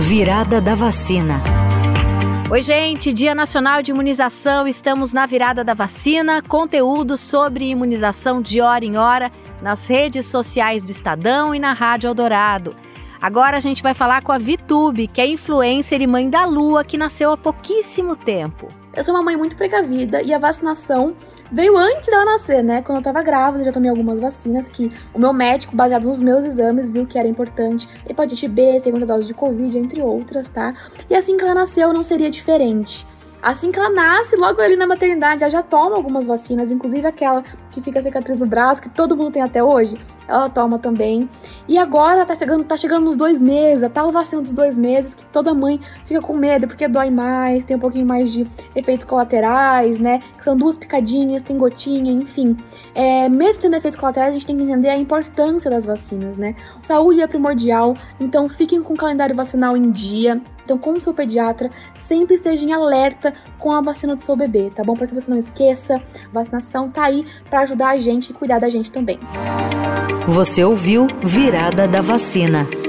Virada da Vacina. Oi, gente, Dia Nacional de Imunização, estamos na Virada da Vacina, conteúdo sobre imunização de hora em hora nas redes sociais do Estadão e na Rádio Eldorado. Agora a gente vai falar com a Vitube, que é influencer e mãe da Lua, que nasceu há pouquíssimo tempo. Eu sou uma mãe muito precavida e a vacinação veio antes dela nascer, né? Quando eu tava grávida, eu já tomei algumas vacinas que o meu médico, baseado nos meus exames, viu que era importante. Hepatite B, segunda dose de Covid, entre outras, tá? E assim que ela nasceu, não seria diferente. Assim que ela nasce, logo ali na maternidade, ela já toma algumas vacinas, inclusive aquela que fica a cicatriz no braço, que todo mundo tem até hoje, ela toma também. E agora tá chegando nos 2 meses, a tal vacina dos 2 meses, que toda mãe fica com medo, porque dói mais, tem um pouquinho mais de efeitos colaterais, né? Que são 2 picadinhas, tem gotinha, enfim. Mesmo tendo efeitos colaterais, a gente tem que entender a importância das vacinas, né? Saúde é primordial, então fiquem com o calendário vacinal em dia. Então, com o seu pediatra, sempre esteja em alerta com a vacina do seu bebê, tá bom? Para que você não esqueça, a vacinação tá aí para ajudar a gente e cuidar da gente também. Você ouviu Virada da Vacina.